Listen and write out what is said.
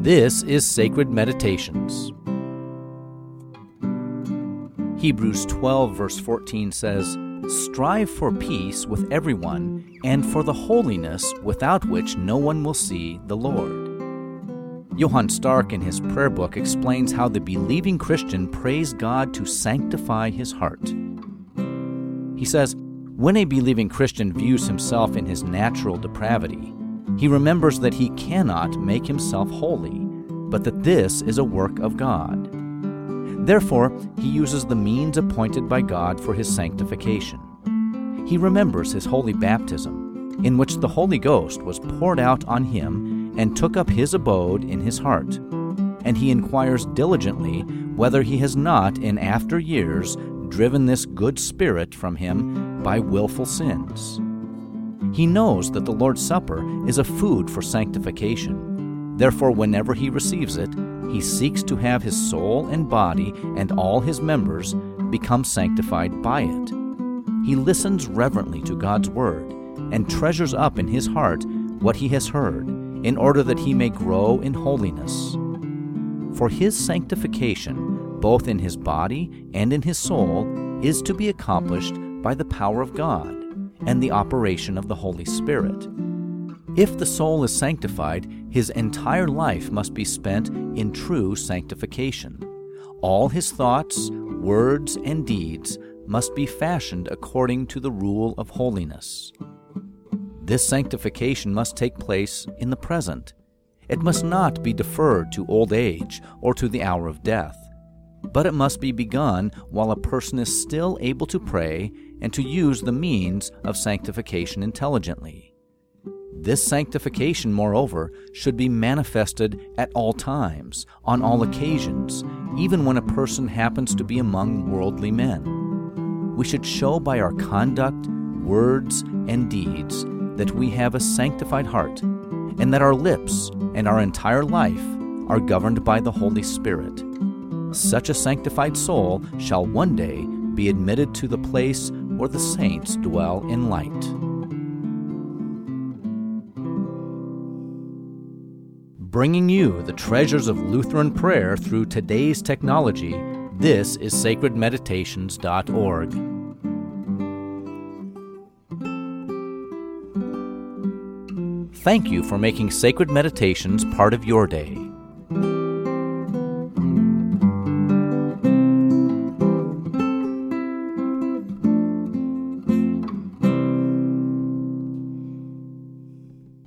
This is Sacred Meditations. Hebrews 12 verse 14 says, "Strive for peace with everyone and for the holiness without which no one will see the Lord." Johann Stark in his prayer book explains how the believing Christian prays God to sanctify his heart. He says, when a believing Christian views himself in his natural depravity, he remembers that he cannot make himself holy, but that this is a work of God. Therefore, he uses the means appointed by God for his sanctification. He remembers his holy baptism, in which the Holy Ghost was poured out on him and took up his abode in his heart, and he inquires diligently whether he has not in after years driven this good spirit from him by willful sins. He knows that the Lord's Supper is a food for sanctification. Therefore, whenever he receives it, he seeks to have his soul and body and all his members become sanctified by it. He listens reverently to God's word and treasures up in his heart what he has heard, in order that he may grow in holiness. For his sanctification, both in his body and in his soul, is to be accomplished by the power of God and the operation of the Holy Spirit. If the soul is sanctified, his entire life must be spent in true sanctification. All his thoughts, words, and deeds must be fashioned according to the rule of holiness. This sanctification must take place in the present. It must not be deferred to old age or to the hour of death, but it must be begun while a person is still able to pray and to use the means of sanctification intelligently. This sanctification, moreover, should be manifested at all times, on all occasions, even when a person happens to be among worldly men. We should show by our conduct, words, and deeds that we have a sanctified heart, and that our lips and our entire life are governed by the Holy Spirit. Such a sanctified soul shall one day be admitted to the place where the saints dwell in light. Bringing you the treasures of Lutheran prayer through today's technology, this is sacredmeditations.org. Thank you for making Sacred Meditations part of your day.